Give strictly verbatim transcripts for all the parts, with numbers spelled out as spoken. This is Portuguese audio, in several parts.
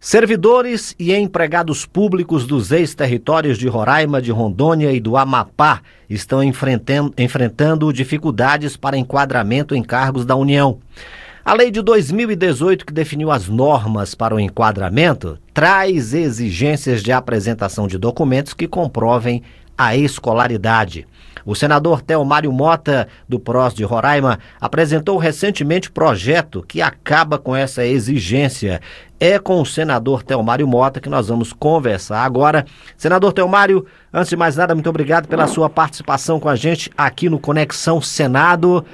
Servidores e empregados públicos dos ex-territórios de Roraima, de Rondônia e do Amapá estão enfrentando, enfrentando dificuldades para enquadramento em cargos da União. A lei de dois mil e dezoito, que definiu as normas para o enquadramento, traz exigências de apresentação de documentos que comprovem a escolaridade. O senador Telmário Mota, do P R O S de Roraima, apresentou recentemente projeto que acaba com essa exigência. É com o senador Telmário Mota que nós vamos conversar agora. Senador Telmário, antes de mais nada, muito obrigado pela sua participação com a gente aqui no Conexão Senado.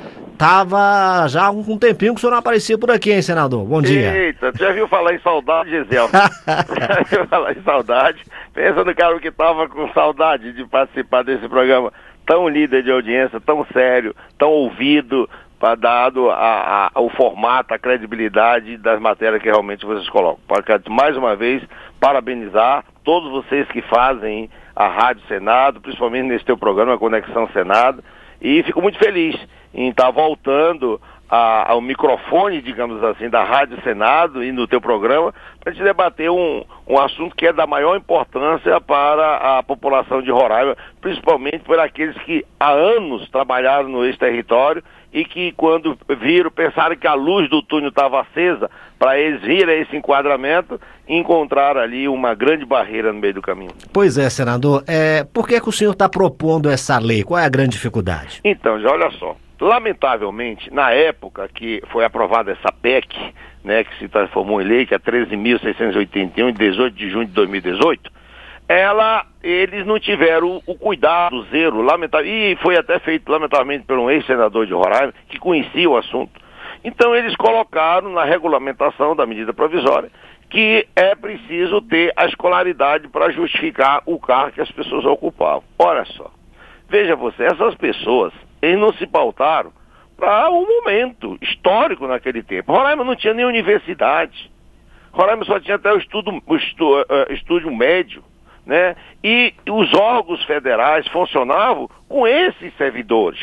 Tava já há um tempinho que o senhor não aparecia por aqui, hein, senador? Bom dia. Eita, tu já viu falar em saudade, Gisele? Já viu falar em saudade? Pensa no cara que tava com saudade de participar desse programa tão líder de audiência, tão sério, tão ouvido, para dado a, a, o formato, a credibilidade das matérias que realmente vocês colocam. Para, mais uma vez, parabenizar todos vocês que fazem a Rádio Senado, principalmente nesse teu programa, a Conexão Senado, e fico muito feliz em estar voltando a, ao microfone, digamos assim, da Rádio Senado e no teu programa, para a gente debater um, um assunto que é da maior importância para a população de Roraima, principalmente por aqueles que há anos trabalharam no ex-território e que quando viram, pensaram que a luz do túnel estava acesa, para eles vir a esse enquadramento, encontraram ali uma grande barreira no meio do caminho. Pois é, senador. É, por que, que o senhor está propondo essa lei? Qual é a grande dificuldade? Então, já olha só. Lamentavelmente, na época que foi aprovada essa P E C, né, que se transformou em lei, que é treze mil seiscentos e oitenta e um, de dezoito de junho de dois mil e dezoito, ela, eles não tiveram o, o cuidado, o zelo, lamentável, e foi até feito, lamentavelmente, por um ex-senador de Roraima, que conhecia o assunto. Então, eles colocaram na regulamentação da medida provisória que é preciso ter a escolaridade para justificar o cargo que as pessoas ocupavam. Olha só, veja você, essas pessoas, eles não se pautaram para um momento histórico naquele tempo. Roraima não tinha nem universidade. Roraima só tinha até o estudo, o estu, uh, estúdio médio, né? E os órgãos federais funcionavam com esses servidores.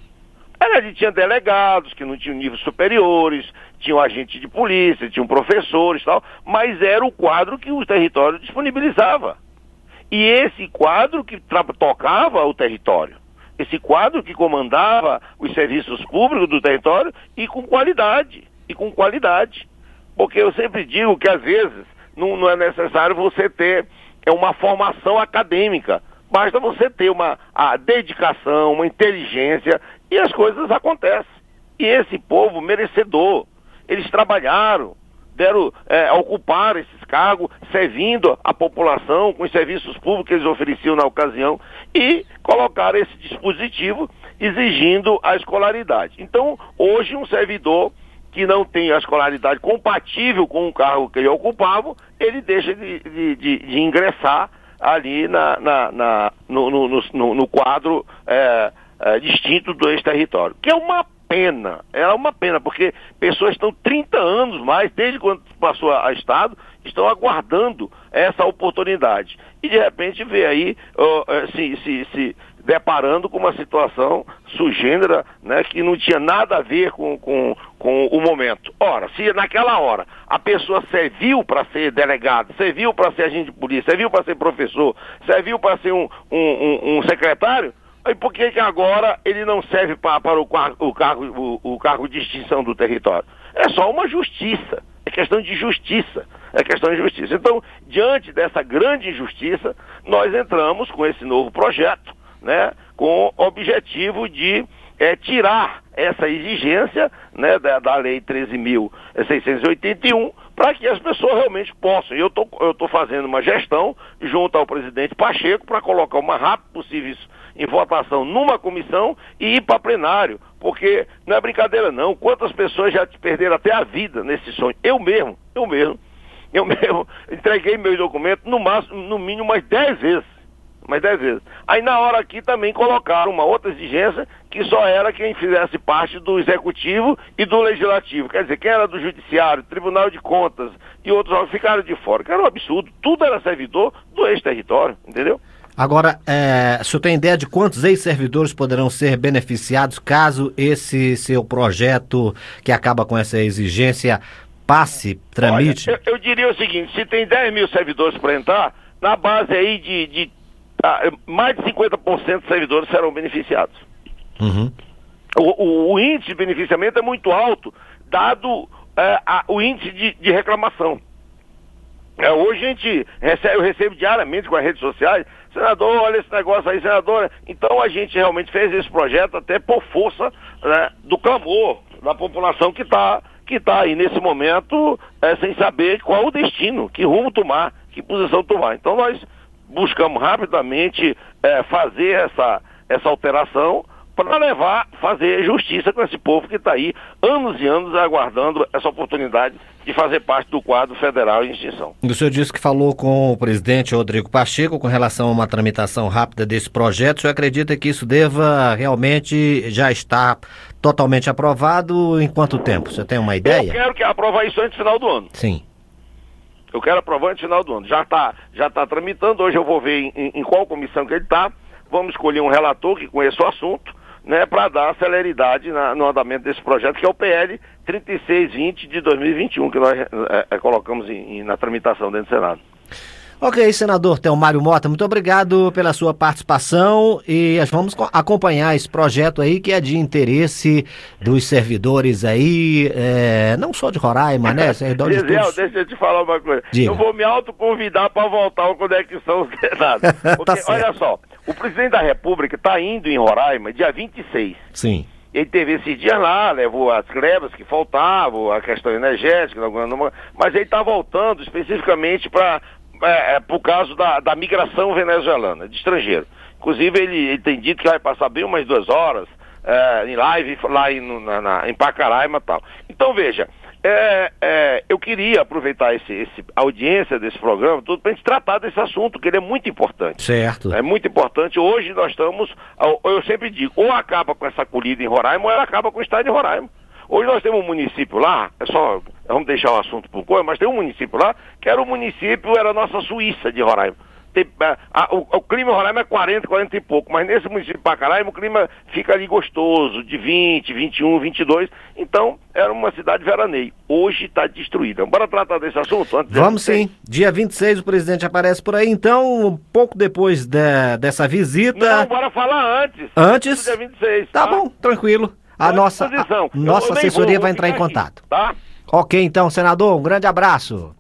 Ele tinha delegados que não tinham níveis superiores, tinham agentes de polícia, tinham professores e tal, mas era o quadro que o território disponibilizava. E esse quadro que tocava o território. Esse quadro que comandava os serviços públicos do território e com qualidade, e com qualidade. Porque eu sempre digo que às vezes não, não é necessário você ter é uma formação acadêmica, basta você ter uma a dedicação, uma inteligência e as coisas acontecem. E esse povo merecedor, eles trabalharam, deram, é, ocuparam esses cargos, servindo a população com os serviços públicos que eles ofereciam na ocasião e colocaram esse dispositivo exigindo a escolaridade. Então, hoje, um servidor que não tem a escolaridade compatível com o cargo que ele ocupava, ele deixa de, de, de, de ingressar ali na, na, na, no, no, no, no quadro é, é, distinto do ex-território, que é uma pena, é uma pena, porque pessoas estão trinta anos mais, desde quando passou a, a Estado, estão aguardando essa oportunidade. E de repente vê aí uh, se, se, se deparando com uma situação sugênera, né, que não tinha nada a ver com, com, com o momento. Ora, se naquela hora a pessoa serviu para ser delegado, serviu para ser agente de polícia, serviu para ser professor, serviu para ser um, um, um, um secretário, e por que que agora ele não serve pra, para o, o, cargo, o, o cargo de extinção do território? É só uma justiça, é questão de justiça, é questão de justiça. Então, diante dessa grande injustiça, nós entramos com esse novo projeto, né, com o objetivo de é, tirar essa exigência, né, da, da Lei treze mil seiscentos e oitenta e um, para que as pessoas realmente possam. E eu tô, eu tô fazendo uma gestão junto ao presidente Pacheco para colocar o mais rápido possível isso em votação numa comissão e ir para plenário, porque não é brincadeira não, quantas pessoas já perderam até a vida nesse sonho, eu mesmo, eu mesmo, eu mesmo entreguei meus documentos no máximo, no mínimo umas dez vezes, umas dez vezes. Aí na hora aqui também colocaram uma outra exigência que só era quem fizesse parte do executivo e do legislativo, quer dizer, quem era do judiciário, Tribunal de Contas e outros órgãos ficaram de fora, que era um absurdo, tudo era servidor do ex-território, entendeu? Agora, é, o senhor tem ideia de quantos ex-servidores poderão ser beneficiados caso esse seu projeto, que acaba com essa exigência, passe, tramite? Olha, eu, eu diria o seguinte, se tem dez mil servidores para entrar, na base aí de, de ah, mais de cinquenta por cento dos servidores serão beneficiados. Uhum. O, o, o índice de beneficiamento é muito alto, dado é, a, o índice de, de reclamação. É, hoje a gente recebe, eu recebo diariamente com as redes sociais, senador, olha esse negócio aí, senadora. Então a gente realmente fez esse projeto até por força, né, do clamor da população que está que tá aí nesse momento é, sem saber qual o destino, que rumo tomar, que posição tomar. Então nós buscamos rapidamente é, fazer essa, essa alteração para levar, fazer justiça com esse povo que está aí anos e anos aguardando essa oportunidade de fazer parte do quadro federal em extinção. O senhor disse que falou com o presidente Rodrigo Pacheco com relação a uma tramitação rápida desse projeto. O senhor acredita que isso deva realmente já estar totalmente aprovado em quanto tempo? O senhor tem uma ideia? Eu quero que aprovar isso antes do final do ano. Sim. Eu quero aprovar antes do final do ano. Já está já tá tramitando, hoje eu vou ver em, em, em qual comissão que ele está. Vamos escolher um relator que conheça o assunto, né, para dar celeridade na, no andamento desse projeto, que é o P L trinta e seis vinte de dois mil e vinte e um, que nós é, é, colocamos em, em, na tramitação dentro do Senado. Ok, senador Telmário Mota, muito obrigado pela sua participação e vamos acompanhar esse projeto aí que é de interesse dos servidores aí, é, não só de Roraima, né? Servidores Gisele, todos... deixa eu te falar uma coisa. Diga. Eu vou me autoconvidar para voltar ao Conexão Senado. Porque, Tá certo. olha só, o presidente da República está indo em Roraima dia vinte e seis. Sim. Ele teve esses dias lá, levou as glebas que faltavam, a questão energética, mas ele está voltando especificamente para... É, é, por causa da, da migração venezuelana, de estrangeiro. Inclusive, ele, ele tem dito que vai passar bem umas duas horas é, em live lá em, na, na, em Pacaraima e tal. Então, veja, é, é, eu queria aproveitar esse, esse, a audiência desse programa tudo para a gente tratar desse assunto, que ele é muito importante. Certo. É muito importante. Hoje nós estamos, eu sempre digo, ou acaba com essa acolhida em Roraima, ou ela acaba com o estado de Roraima. Hoje nós temos um município lá, é só, vamos deixar o assunto por coisa, mas tem um município lá, que era o município, era a nossa Suíça de Roraima. Tem, a, a, o, o clima em Roraima é quarenta, quarenta e pouco, mas nesse município de Pacaraima o clima fica ali gostoso, de vinte, vinte e um, vinte e dois, então era uma cidade veraneio. Hoje está destruída. Bora tratar desse assunto? Antes Vamos sim. Dia vinte e seis o presidente aparece por aí, então, um pouco depois de, dessa visita... Não, bora falar antes. Antes? Dia vinte e seis. Tá, tá bom, tranquilo. A nossa, a, nossa eu, eu assessoria vou, vai entrar em aqui, contato. Tá? Ok, então, senador, um grande abraço.